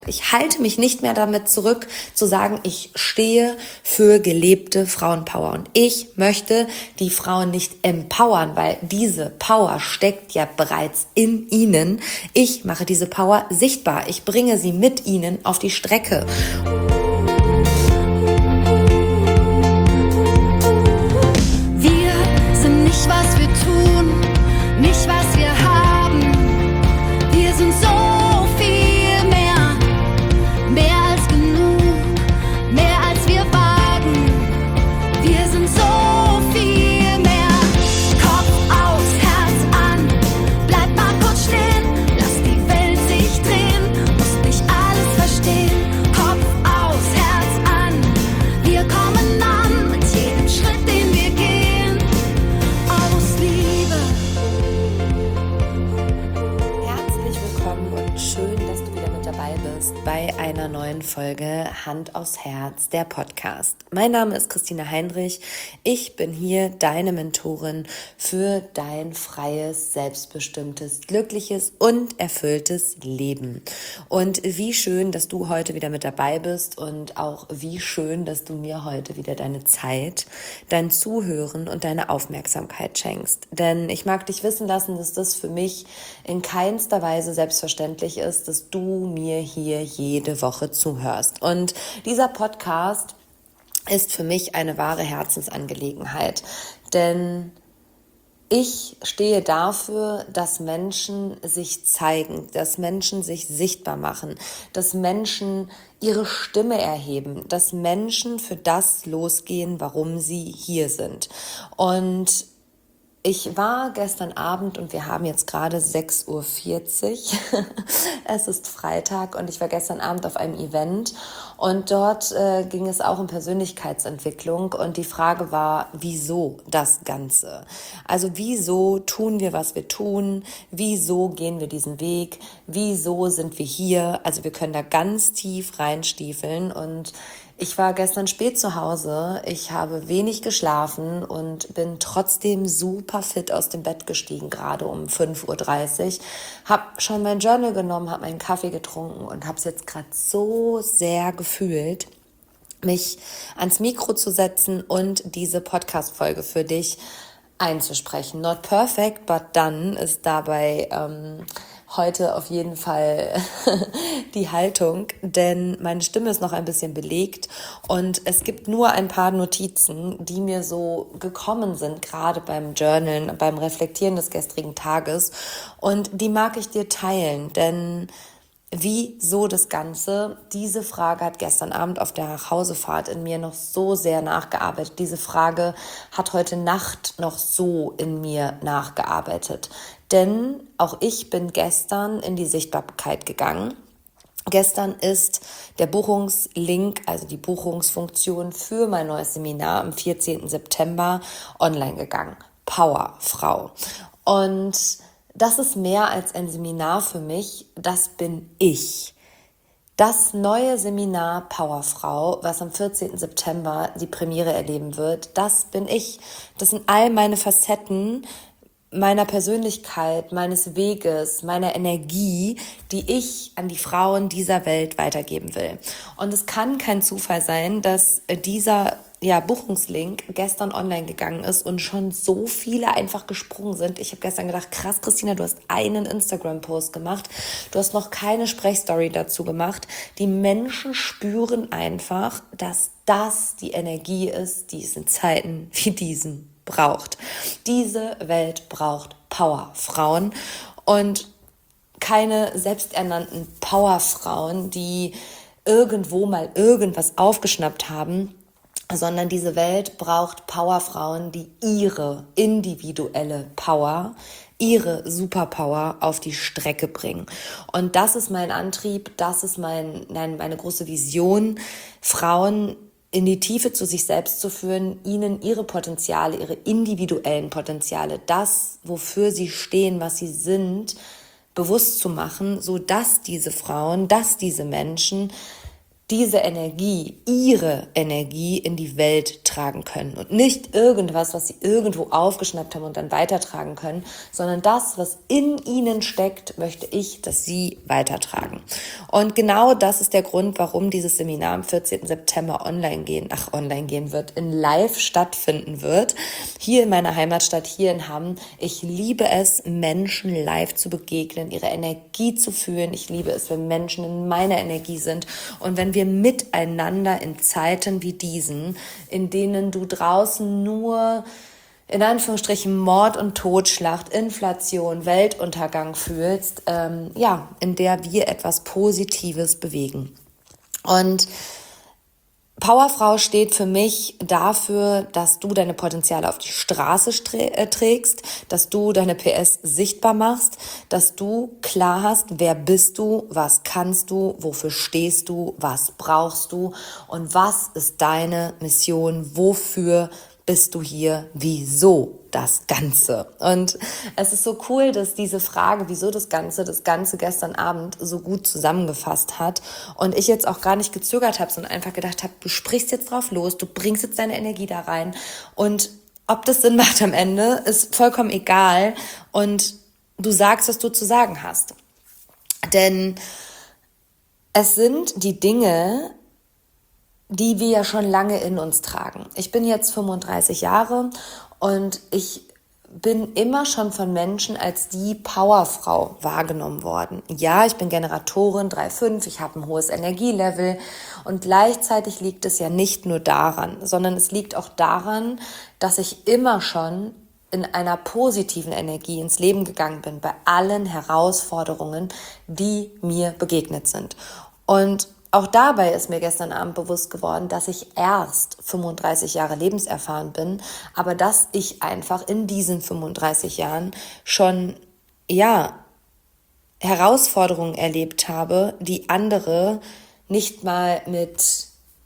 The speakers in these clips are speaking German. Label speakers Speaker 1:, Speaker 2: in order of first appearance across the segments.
Speaker 1: Ich halte mich nicht mehr damit zurück, zu sagen, ich stehe für gelebte Frauenpower. Und ich möchte die Frauen nicht empowern, weil diese Power steckt ja bereits in ihnen. Ich mache diese Power sichtbar. Ich bringe sie mit ihnen auf die Strecke.
Speaker 2: Wir sind nicht, was wir tun, nicht, was wir haben. Wir sind so viel mehr, mehr als genug, mehr als wir wagen. Wir sind so viel mehr. Kopf aus, Herz an, bleib mal kurz stehen, lass die Welt sich drehen, musst nicht alles verstehen. Kopf aus, Herz an, wir kommen an mit jedem Schritt, den wir gehen, aus Liebe.
Speaker 1: Herzlich willkommen und schön, dass du wieder mit dabei bist bei einer neuen Folge Hand aufs Herz, der Podcast. Mein Name ist Christina Heinrich. Ich bin hier deine Mentorin für dein freies, selbstbestimmtes, glückliches und erfülltes Leben. Und wie schön, dass du heute wieder mit dabei bist und auch wie schön, dass du mir heute wieder deine Zeit, dein Zuhören und deine Aufmerksamkeit schenkst. Denn ich mag dich wissen lassen, dass das für mich in keinster Weise selbstverständlich ist, dass du mir hier jede Woche zuhörst. Und dieser Podcast ist für mich eine wahre Herzensangelegenheit, denn ich stehe dafür, dass Menschen sich zeigen, dass Menschen sich sichtbar machen, dass Menschen ihre Stimme erheben, dass Menschen für das losgehen, warum sie hier sind. Und ich war gestern Abend und wir haben jetzt gerade 6:40 Uhr. Es ist Freitag und ich war gestern Abend auf einem Event und dort ging es auch um Persönlichkeitsentwicklung und die Frage war, wieso das Ganze? Also wieso tun wir, was wir tun? Wieso gehen wir diesen Weg? Wieso sind wir hier? Also wir können da ganz tief reinstiefeln und ich war gestern spät zu Hause, ich habe wenig geschlafen und bin trotzdem super fit aus dem Bett gestiegen, gerade um 5:30 Uhr. Habe schon mein Journal genommen, habe meinen Kaffee getrunken und habe es jetzt gerade so sehr gefühlt, mich ans Mikro zu setzen und diese Podcast-Folge für dich einzusprechen. Not perfect, but done ist dabei heute auf jeden Fall die Haltung, denn meine Stimme ist noch ein bisschen belegt und es gibt nur ein paar Notizen, die mir so gekommen sind, gerade beim Journalen, beim Reflektieren des gestrigen Tages und die mag ich dir teilen, denn wieso das Ganze? Diese Frage hat gestern Abend auf der Nachhausefahrt in mir noch so sehr nachgearbeitet. Diese Frage hat heute Nacht noch so in mir nachgearbeitet. Denn auch ich bin gestern in die Sichtbarkeit gegangen. Gestern ist der Buchungslink, also die Buchungsfunktion für mein neues Seminar am 14. September online gegangen. Powerfrau. Und das ist mehr als ein Seminar für mich, das bin ich. Das neue Seminar Powerfrau, was am 14. September die Premiere erleben wird, das bin ich. Das sind all meine Facetten meiner Persönlichkeit, meines Weges, meiner Energie, die ich an die Frauen dieser Welt weitergeben will. Und es kann kein Zufall sein, dass dieser Buchungslink gestern online gegangen ist und schon so viele einfach gesprungen sind. Ich habe gestern gedacht, krass, Christina, du hast einen Instagram-Post gemacht. Du hast noch keine Sprechstory dazu gemacht. Die Menschen spüren einfach, dass das die Energie ist, die es in Zeiten wie diesen braucht. Diese Welt braucht Powerfrauen und keine selbsternannten Powerfrauen, die irgendwo mal irgendwas aufgeschnappt haben, sondern diese Welt braucht Powerfrauen, die ihre individuelle Power, ihre Superpower auf die Strecke bringen. Und das ist mein Antrieb, das ist meine große Vision, Frauen in die Tiefe zu sich selbst zu führen, ihnen ihre Potenziale, ihre individuellen Potenziale, das, wofür sie stehen, was sie sind, bewusst zu machen, so dass diese Frauen, dass diese Menschen diese Energie, ihre Energie in die Welt tragen können und nicht irgendwas, was sie irgendwo aufgeschnappt haben und dann weitertragen können, sondern das, was in ihnen steckt, möchte ich, dass sie weitertragen. Und genau das ist der Grund, warum dieses Seminar am 14. September online gehen wird, in live stattfinden wird, hier in meiner Heimatstadt, hier in Hamm. Ich liebe es, Menschen live zu begegnen, ihre Energie zu fühlen. Ich liebe es, wenn Menschen in meiner Energie sind und wenn wir miteinander in Zeiten wie diesen, in denen du draußen nur in Anführungsstrichen Mord und Totschlacht, Inflation, Weltuntergang fühlst, in der wir etwas Positives bewegen. Und Powerfrau steht für mich dafür, dass du deine Potenziale auf die Straße trägst, dass du deine PS sichtbar machst, dass du klar hast, wer bist du, was kannst du, wofür stehst du, was brauchst du und was ist deine Mission, wofür bist du hier, wieso das Ganze? Und es ist so cool, dass diese Frage, wieso das Ganze gestern Abend so gut zusammengefasst hat und ich jetzt auch gar nicht gezögert habe, sondern einfach gedacht habe, du sprichst jetzt drauf los, du bringst jetzt deine Energie da rein und ob das Sinn macht am Ende, ist vollkommen egal und du sagst, was du zu sagen hast. Denn es sind die Dinge, die wir ja schon lange in uns tragen. Ich bin jetzt 35 Jahre und ich bin immer schon von Menschen als die Powerfrau wahrgenommen worden. Ja, ich bin Generatorin 3,5, ich habe ein hohes Energielevel und gleichzeitig liegt es ja nicht nur daran, sondern es liegt auch daran, dass ich immer schon in einer positiven Energie ins Leben gegangen bin, bei allen Herausforderungen, die mir begegnet sind. Und auch dabei ist mir gestern Abend bewusst geworden, dass ich erst 35 Jahre lebenserfahren bin, aber dass ich einfach in diesen 35 Jahren schon, Herausforderungen erlebt habe, die andere nicht mal mit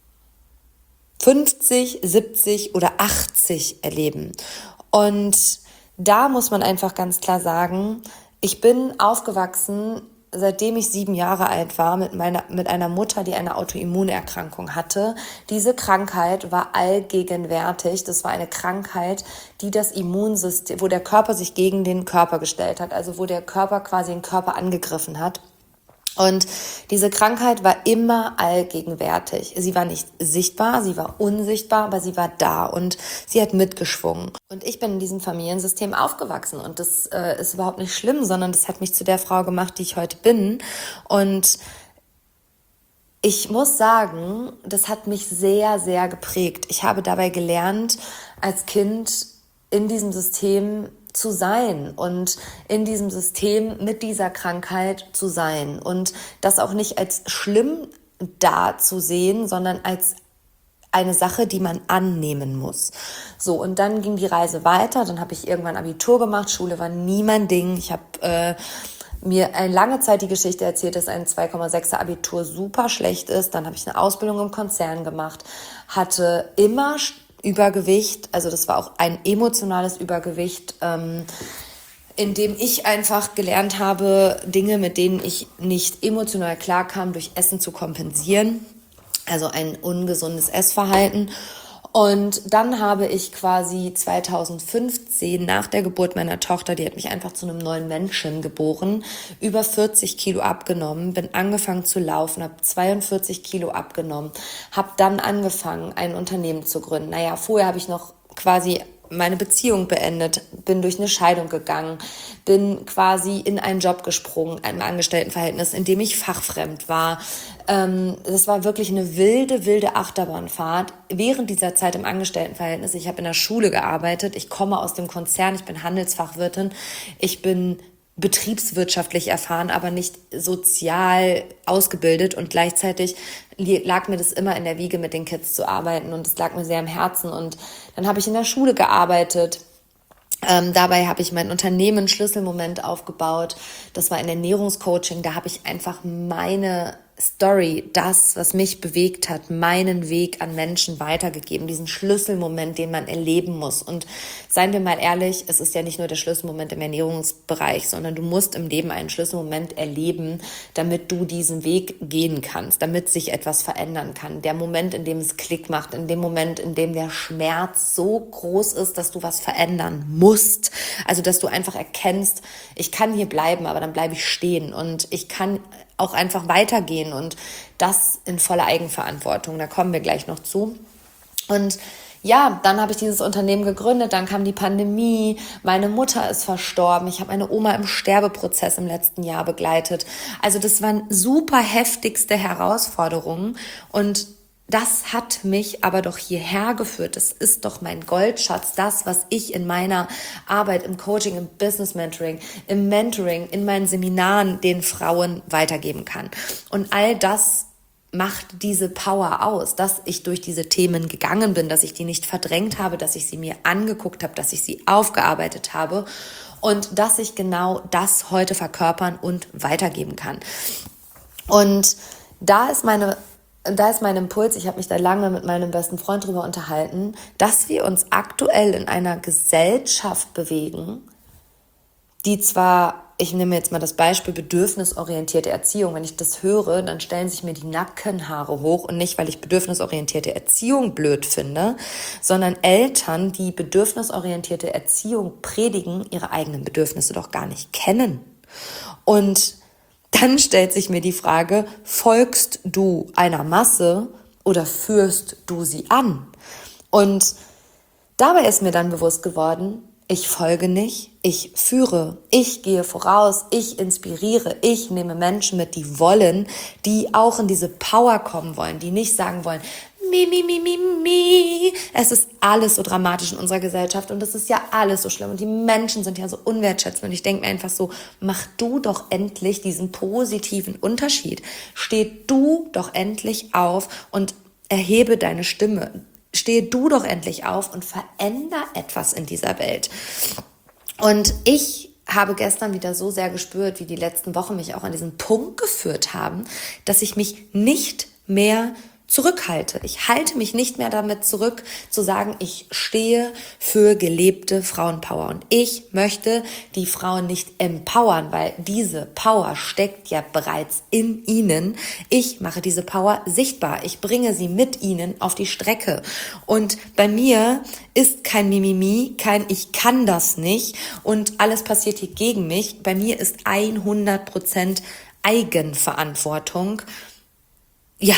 Speaker 1: 50, 70 oder 80 erleben. Und da muss man einfach ganz klar sagen, ich bin aufgewachsen, seitdem ich 7 Jahre alt war, mit einer Mutter, die eine Autoimmunerkrankung hatte. Diese Krankheit war allgegenwärtig. Das war eine Krankheit, die das Immunsystem, wo der Körper sich gegen den Körper gestellt hat, also wo der Körper quasi den Körper angegriffen hat. Und diese Krankheit war immer allgegenwärtig. Sie war nicht sichtbar, sie war unsichtbar, aber sie war da und sie hat mitgeschwungen. Und ich bin in diesem Familiensystem aufgewachsen und das ist überhaupt nicht schlimm, sondern das hat mich zu der Frau gemacht, die ich heute bin. Und ich muss sagen, das hat mich sehr, sehr geprägt. Ich habe dabei gelernt, als Kind in diesem System zu sein und in diesem System mit dieser Krankheit zu sein und das auch nicht als schlimm darzusehen, sondern als eine Sache, die man annehmen muss. So, und dann ging die Reise weiter, dann habe ich irgendwann Abitur gemacht, Schule war nie mein Ding, ich habe mir eine lange Zeit die Geschichte erzählt, dass ein 2,6er Abitur super schlecht ist, dann habe ich eine Ausbildung im Konzern gemacht, hatte immer Übergewicht, also das war auch ein emotionales Übergewicht, in dem ich einfach gelernt habe, Dinge, mit denen ich nicht emotional klarkam, durch Essen zu kompensieren, also ein ungesundes Essverhalten. Und dann habe ich quasi 2015 nach der Geburt meiner Tochter, die hat mich einfach zu einem neuen Menschen geboren, über 40 Kilo abgenommen, bin angefangen zu laufen, habe 42 Kilo abgenommen, habe dann angefangen, ein Unternehmen zu gründen. Vorher habe ich noch quasi meine Beziehung beendet, bin durch eine Scheidung gegangen, bin quasi in einen Job gesprungen, einem Angestelltenverhältnis, in dem ich fachfremd war. Das war wirklich eine wilde Achterbahnfahrt. Während dieser Zeit im Angestelltenverhältnis, ich habe in der Schule gearbeitet, ich komme aus dem Konzern, ich bin Handelsfachwirtin, ich bin betriebswirtschaftlich erfahren, aber nicht sozial ausgebildet und gleichzeitig lag mir das immer in der Wiege, mit den Kids zu arbeiten und es lag mir sehr am Herzen und dann habe ich in der Schule gearbeitet. Dabei habe ich mein Unternehmen Schlüsselmoment aufgebaut. Das war ein Ernährungscoaching. Da habe ich einfach meine Story, das, was mich bewegt hat, meinen Weg an Menschen weitergegeben, diesen Schlüsselmoment, den man erleben muss. Und seien wir mal ehrlich, es ist ja nicht nur der Schlüsselmoment im Ernährungsbereich, sondern du musst im Leben einen Schlüsselmoment erleben, damit du diesen Weg gehen kannst, damit sich etwas verändern kann. Der Moment, in dem es Klick macht, in dem Moment, in dem der Schmerz so groß ist, dass du was verändern musst. Also, dass du einfach erkennst, ich kann hier bleiben, aber dann bleibe ich stehen und ich kann auch einfach weitergehen und das in voller Eigenverantwortung. Da kommen wir gleich noch zu. Und ja, dann habe ich dieses Unternehmen gegründet, dann kam die Pandemie, meine Mutter ist verstorben, ich habe meine Oma im Sterbeprozess im letzten Jahr begleitet. Also das waren super heftigste Herausforderungen und das hat mich aber doch hierher geführt. Das ist doch mein Goldschatz, das, was ich in meiner Arbeit, im Coaching, im Business Mentoring, im Mentoring, in meinen Seminaren den Frauen weitergeben kann. Und all das macht diese Power aus, dass ich durch diese Themen gegangen bin, dass ich die nicht verdrängt habe, dass ich sie mir angeguckt habe, dass ich sie aufgearbeitet habe und dass ich genau das heute verkörpern und weitergeben kann. Und da ist mein Impuls, ich habe mich da lange mit meinem besten Freund drüber unterhalten, dass wir uns aktuell in einer Gesellschaft bewegen, die zwar, ich nehme jetzt mal das Beispiel bedürfnisorientierte Erziehung, wenn ich das höre, dann stellen sich mir die Nackenhaare hoch und nicht, weil ich bedürfnisorientierte Erziehung blöd finde, sondern Eltern, die bedürfnisorientierte Erziehung predigen, ihre eigenen Bedürfnisse doch gar nicht kennen. Und dann stellt sich mir die Frage, folgst du einer Masse oder führst du sie an? Und dabei ist mir dann bewusst geworden, ich folge nicht, ich führe, ich gehe voraus, ich inspiriere, ich nehme Menschen mit, die wollen, die auch in diese Power kommen wollen, die nicht sagen wollen, mi. Es ist alles so dramatisch in unserer Gesellschaft und es ist ja alles so schlimm und die Menschen sind ja so unwertschätzend und ich denke mir einfach so, mach du doch endlich diesen positiven Unterschied. Steh du doch endlich auf und erhebe deine Stimme. Stehe du doch endlich auf und veränder etwas in dieser Welt. Und ich habe gestern wieder so sehr gespürt, wie die letzten Wochen mich auch an diesen Punkt geführt haben, dass ich mich nicht mehr zurückhalte. Ich halte mich nicht mehr damit zurück, zu sagen, ich stehe für gelebte Frauenpower. Und ich möchte die Frauen nicht empowern, weil diese Power steckt ja bereits in ihnen. Ich mache diese Power sichtbar. Ich bringe sie mit ihnen auf die Strecke. Und bei mir ist kein Mimimi, kein ich kann das nicht und alles passiert hier gegen mich. Bei mir ist 100% Eigenverantwortung. Ja,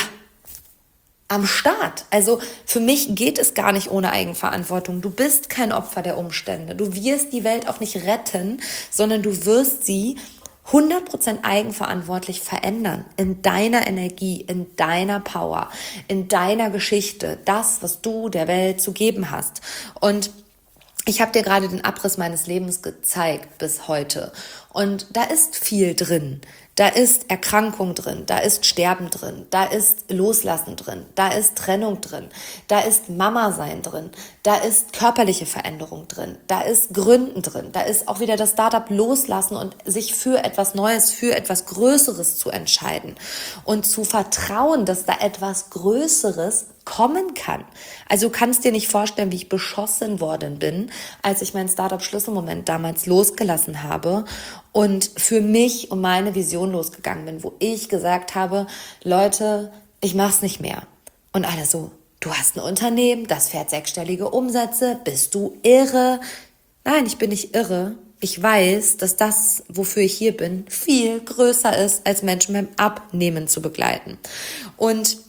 Speaker 1: am Start. Also für mich geht es gar nicht ohne Eigenverantwortung. Du bist kein Opfer der Umstände. Du wirst die Welt auch nicht retten, sondern du wirst sie 100% eigenverantwortlich verändern. In deiner Energie, in deiner Power, in deiner Geschichte. Das, was du der Welt zu geben hast. Und ich habe dir gerade den Abriss meines Lebens gezeigt bis heute. Und da ist viel drin. Da ist Erkrankung drin, da ist Sterben drin, da ist Loslassen drin, da ist Trennung drin, da ist Mama-Sein drin, da ist körperliche Veränderung drin, da ist Gründen drin, da ist auch wieder das Startup loslassen und sich für etwas Neues, für etwas Größeres zu entscheiden und zu vertrauen, dass da etwas Größeres kommen kann. Also du kannst dir nicht vorstellen, wie ich beschossen worden bin, als ich meinen Startup-Schlüsselmoment damals losgelassen habe und für mich und meine Vision losgegangen bin, wo ich gesagt habe, Leute, ich mach's nicht mehr. Und alle so, du hast ein Unternehmen, das fährt 6-stellige Umsätze, bist du irre? Nein, ich bin nicht irre. Ich weiß, dass das, wofür ich hier bin, viel größer ist, als Menschen beim Abnehmen zu begleiten. Und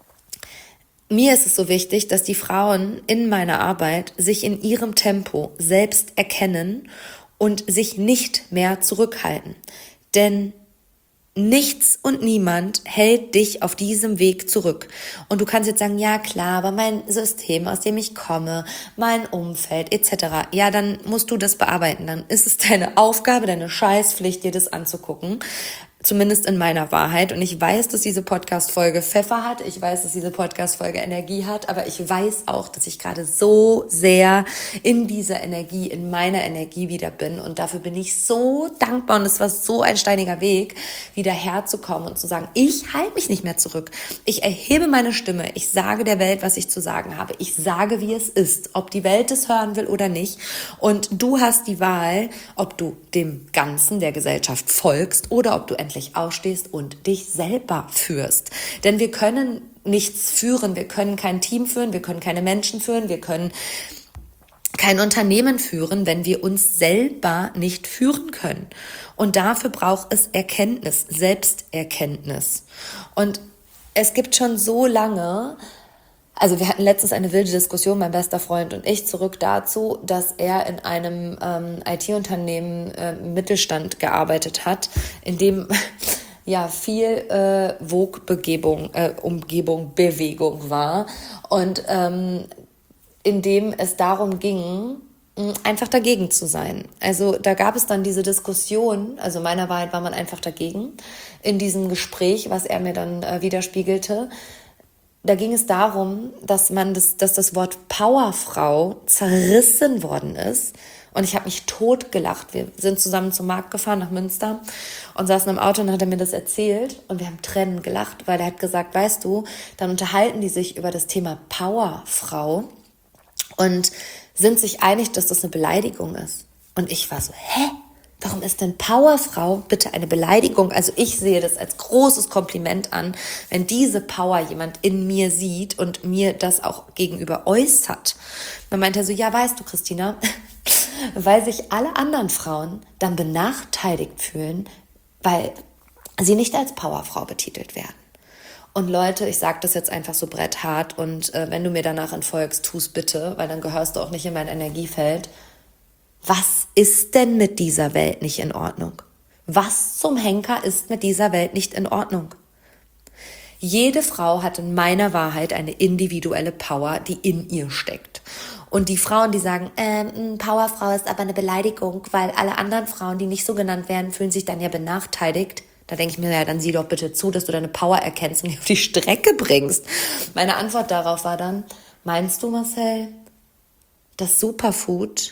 Speaker 1: mir ist es so wichtig, dass die Frauen in meiner Arbeit sich in ihrem Tempo selbst erkennen und sich nicht mehr zurückhalten. Denn nichts und niemand hält dich auf diesem Weg zurück. Und du kannst jetzt sagen, ja klar, aber mein System, aus dem ich komme, mein Umfeld etc., ja, dann musst du das bearbeiten. Dann ist es deine Aufgabe, deine Scheißpflicht, dir das anzugucken. Zumindest in meiner Wahrheit. Und ich weiß, dass diese Podcast-Folge Pfeffer hat. Ich weiß, dass diese Podcast-Folge Energie hat. Aber ich weiß auch, dass ich gerade so sehr in dieser Energie, in meiner Energie wieder bin. Und dafür bin ich so dankbar. Und es war so ein steiniger Weg, wieder herzukommen und zu sagen, ich halte mich nicht mehr zurück. Ich erhebe meine Stimme. Ich sage der Welt, was ich zu sagen habe. Ich sage, wie es ist. Ob die Welt es hören will oder nicht. Und du hast die Wahl, ob du dem Ganzen der Gesellschaft folgst oder ob du endlich aufstehst und dich selber führst. Denn wir können nichts führen, wir können kein Team führen, wir können keine Menschen führen, wir können kein Unternehmen führen, wenn wir uns selber nicht führen können. Und dafür braucht es Erkenntnis, Selbsterkenntnis. Und es gibt schon so lange, also wir hatten letztens eine wilde Diskussion, mein bester Freund und ich, zurück dazu, dass er in einem IT-Unternehmen Mittelstand gearbeitet hat, in dem ja viel Bewegung war und in dem es darum ging, einfach dagegen zu sein. Also da gab es dann diese Diskussion, also meiner Wahrheit war man einfach dagegen, in diesem Gespräch, was er mir dann widerspiegelte. Da ging es darum, dass das Wort Powerfrau zerrissen worden ist. Und ich habe mich totgelacht. Wir sind zusammen zum Markt gefahren nach Münster und saßen im Auto und hat er mir das erzählt. Und wir haben Tränen gelacht, weil er hat gesagt, weißt du, dann unterhalten die sich über das Thema Powerfrau und sind sich einig, dass das eine Beleidigung ist. Und ich war so, warum ist denn Powerfrau bitte eine Beleidigung? Also ich sehe das als großes Kompliment an, wenn diese Power jemand in mir sieht und mir das auch gegenüber äußert. Man meinte so, ja, weißt du, Christina, weil sich alle anderen Frauen dann benachteiligt fühlen, weil sie nicht als Powerfrau betitelt werden. Und Leute, ich sage das jetzt einfach so bretthart und wenn du mir danach entfolgst, tu's bitte, weil dann gehörst du auch nicht in mein Energiefeld. Was ist denn mit dieser Welt nicht in Ordnung? Was zum Henker ist mit dieser Welt nicht in Ordnung? Jede Frau hat in meiner Wahrheit eine individuelle Power, die in ihr steckt. Und die Frauen, die sagen, Powerfrau ist aber eine Beleidigung, weil alle anderen Frauen, die nicht so genannt werden, fühlen sich dann ja benachteiligt. Da denke ich mir, ja, dann sieh doch bitte zu, dass du deine Power erkennst und die auf die Strecke bringst. Meine Antwort darauf war dann, meinst du, Marcel, dass Superfood,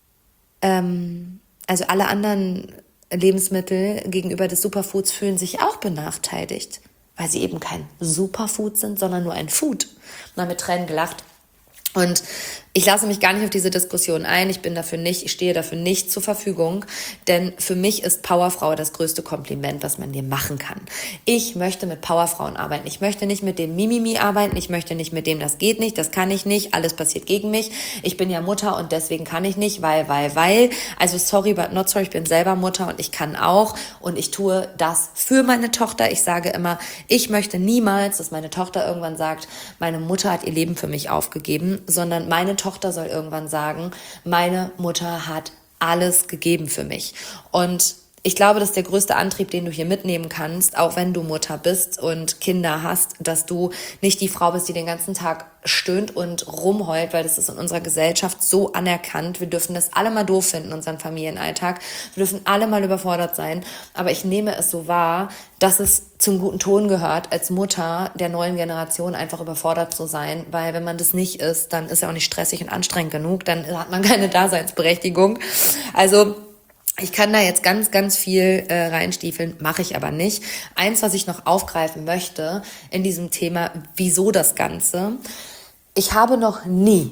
Speaker 1: also alle anderen Lebensmittel gegenüber des Superfoods fühlen sich auch benachteiligt, weil sie eben kein Superfood sind, sondern nur ein Food. Und dann mit Tränen gelacht. Und ich lasse mich gar nicht auf diese Diskussion ein. Ich stehe dafür nicht zur Verfügung, denn für mich ist Powerfrau das größte Kompliment, was man dir machen kann. Ich möchte mit Powerfrauen arbeiten. Ich möchte nicht mit dem Mimimi arbeiten. Ich möchte nicht mit dem, das geht nicht, das kann ich nicht, alles passiert gegen mich. Ich bin ja Mutter und deswegen kann ich nicht, weil. Also sorry, but not sorry, ich bin selber Mutter und ich kann auch und ich tue das für meine Tochter. Ich sage immer, ich möchte niemals, dass meine Tochter irgendwann sagt, meine Mutter hat ihr Leben für mich aufgegeben, sondern meine Tochter soll irgendwann sagen, meine Mutter hat alles gegeben für mich. Und ich glaube, das ist der größte Antrieb, den du hier mitnehmen kannst, auch wenn du Mutter bist und Kinder hast, dass du nicht die Frau bist, die den ganzen Tag stöhnt und rumheult, weil das ist in unserer Gesellschaft so anerkannt. Wir dürfen das alle mal doof finden, unseren Familienalltag. Wir dürfen alle mal überfordert sein. Aber ich nehme es so wahr, dass es zum guten Ton gehört, als Mutter der neuen Generation einfach überfordert zu sein. Weil wenn man das nicht ist, dann ist ja auch nicht stressig und anstrengend genug. Dann hat man keine Daseinsberechtigung. Also ich kann da jetzt ganz, ganz viel reinstiefeln, mache ich aber nicht. Eins, was ich noch aufgreifen möchte in diesem Thema, wieso das Ganze. Ich habe noch nie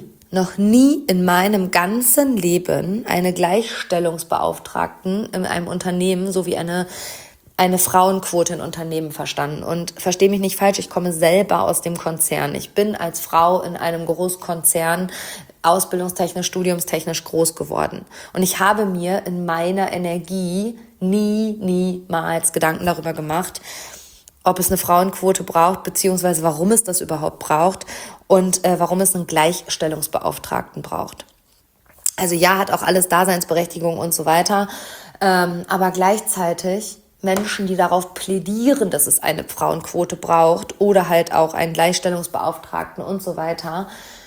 Speaker 1: in meinem ganzen Leben eine Gleichstellungsbeauftragten in einem Unternehmen sowie eine Frauenquote in Unternehmen verstanden. Und verstehe mich nicht falsch, ich komme selber aus dem Konzern. Ich bin als Frau in einem Großkonzern ausbildungstechnisch, studiumstechnisch groß geworden. Und ich habe mir in meiner Energie niemals Gedanken darüber gemacht, ob es eine Frauenquote braucht, beziehungsweise warum es das überhaupt braucht und warum es einen Gleichstellungsbeauftragten braucht. Also ja, hat auch alles Daseinsberechtigung und so weiter, aber gleichzeitig Menschen, die darauf plädieren, dass es eine Frauenquote braucht oder halt auch einen Gleichstellungsbeauftragten und so weiter,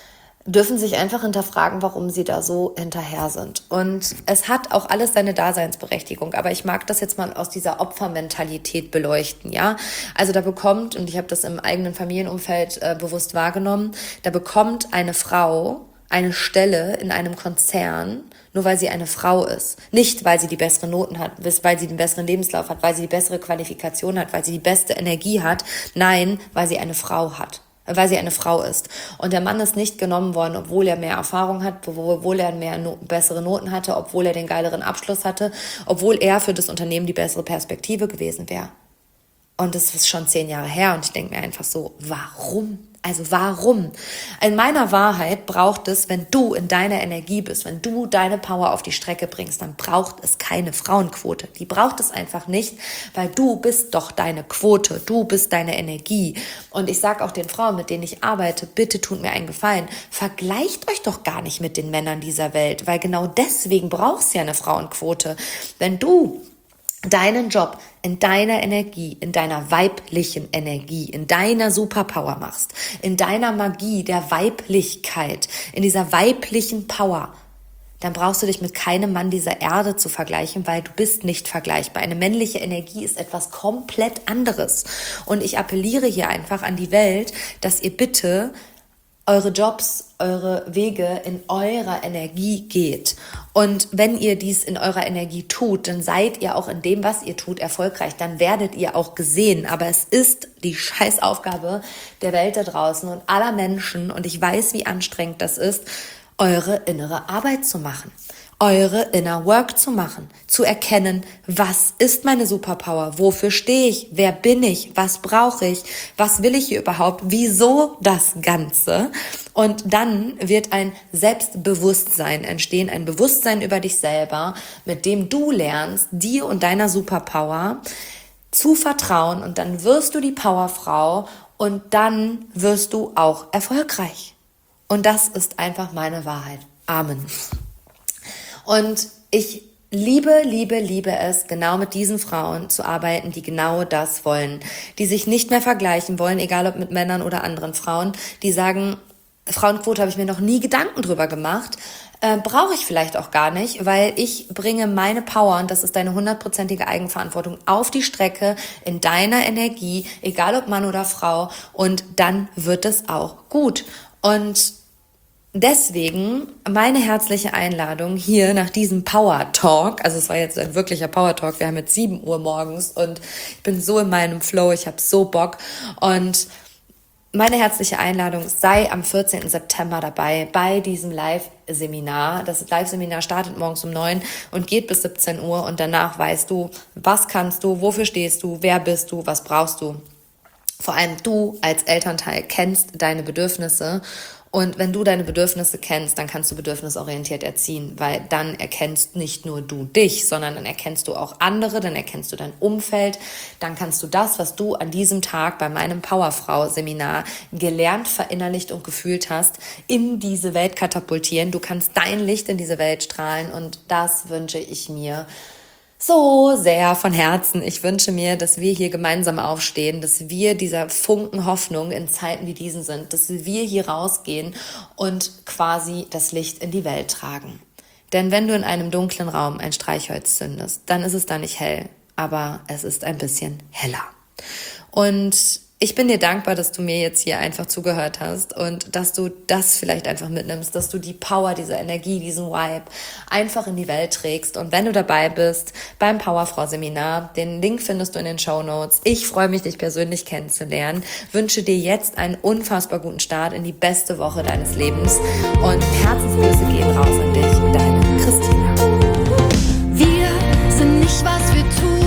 Speaker 1: dürfen sich einfach hinterfragen, warum sie da so hinterher sind. Und es hat auch alles seine Daseinsberechtigung, aber ich mag das jetzt mal aus dieser Opfermentalität beleuchten, ja. Also da bekommt, und ich habe das im eigenen Familienumfeld bewusst wahrgenommen, da bekommt eine Frau eine Stelle in einem Konzern, nur weil sie eine Frau ist. Nicht, weil sie die besseren Noten hat, weil sie den besseren Lebenslauf hat, weil sie die bessere Qualifikation hat, weil sie die beste Energie hat. Nein, weil sie eine Frau hat. Weil sie eine Frau ist. Und der Mann ist nicht genommen worden, obwohl er mehr Erfahrung hat, obwohl er bessere Noten hatte, obwohl er den geileren Abschluss hatte, obwohl er für das Unternehmen die bessere Perspektive gewesen wäre. Und das ist schon 10 Jahre her und ich denke mir einfach so, warum? Also warum? In meiner Wahrheit braucht es, wenn du in deiner Energie bist, wenn du deine Power auf die Strecke bringst, dann braucht es keine Frauenquote. Die braucht es einfach nicht, weil du bist doch deine Quote, du bist deine Energie. Und ich sage auch den Frauen, mit denen ich arbeite, bitte tut mir einen Gefallen, vergleicht euch doch gar nicht mit den Männern dieser Welt, weil genau deswegen brauchst du ja eine Frauenquote. Wenn du deinen Job in deiner Energie, in deiner weiblichen Energie, in deiner Superpower machst, in deiner Magie der Weiblichkeit, in dieser weiblichen Power, dann brauchst du dich mit keinem Mann dieser Erde zu vergleichen, weil du bist nicht vergleichbar. Eine männliche Energie ist etwas komplett anderes. Und ich appelliere hier einfach an die Welt, dass ihr bitte eure Jobs, eure Wege in eurer Energie geht. Und wenn ihr dies in eurer Energie tut, dann seid ihr auch in dem, was ihr tut, erfolgreich. Dann werdet ihr auch gesehen. Aber es ist die Scheißaufgabe der Welt da draußen und aller Menschen, und ich weiß, wie anstrengend das ist, eure innere Arbeit zu machen. Eure Inner Work zu machen, zu erkennen, was ist meine Superpower, wofür stehe ich, wer bin ich, was brauche ich, was will ich hier überhaupt, wieso das Ganze. Und dann wird ein Selbstbewusstsein entstehen, ein Bewusstsein über dich selber, mit dem du lernst, dir und deiner Superpower zu vertrauen, und dann wirst du die Powerfrau und dann wirst du auch erfolgreich. Und das ist einfach meine Wahrheit. Amen. Und ich liebe es, genau mit diesen Frauen zu arbeiten, die genau das wollen, die sich nicht mehr vergleichen wollen, egal ob mit Männern oder anderen Frauen, die sagen, Frauenquote habe ich mir noch nie Gedanken drüber gemacht, brauche ich vielleicht auch gar nicht, weil ich bringe meine Power, und das ist deine 100%ige Eigenverantwortung, auf die Strecke in deiner Energie, egal ob Mann oder Frau, und dann wird es auch gut. Und deswegen meine herzliche Einladung hier nach diesem Power Talk, also es war jetzt ein wirklicher Power Talk, wir haben jetzt 7 Uhr morgens und ich bin so in meinem Flow, ich habe so Bock, und meine herzliche Einladung, sei am 14. September dabei bei diesem Live-Seminar. Das Live-Seminar startet morgens um 9 und geht bis 17 Uhr und danach weißt du, was kannst du, wofür stehst du, wer bist du, was brauchst du. Vor allem du als Elternteil kennst deine Bedürfnisse. Und wenn du deine Bedürfnisse kennst, dann kannst du bedürfnisorientiert erziehen, weil dann erkennst nicht nur du dich, sondern dann erkennst du auch andere, dann erkennst du dein Umfeld, dann kannst du das, was du an diesem Tag bei meinem Powerfrau-Seminar gelernt, verinnerlicht und gefühlt hast, in diese Welt katapultieren. Du kannst dein Licht in diese Welt strahlen, und das wünsche ich mir so sehr von Herzen. Ich wünsche mir, dass wir hier gemeinsam aufstehen, dass wir dieser Funken Hoffnung in Zeiten wie diesen sind, dass wir hier rausgehen und quasi das Licht in die Welt tragen. Denn wenn du in einem dunklen Raum ein Streichholz zündest, dann ist es da nicht hell, aber es ist ein bisschen heller. Und ich bin dir dankbar, dass du mir jetzt hier einfach zugehört hast und dass du das vielleicht einfach mitnimmst, dass du die Power, diese Energie, diesen Vibe einfach in die Welt trägst. Und wenn du dabei bist beim Powerfrau-Seminar, den Link findest du in den Shownotes. Ich freue mich, dich persönlich kennenzulernen. Wünsche dir jetzt einen unfassbar guten Start in die beste Woche deines Lebens. Und Herzensgrüße gehen raus an dich, deine Christina.
Speaker 2: Wir sind nicht, was wir tun.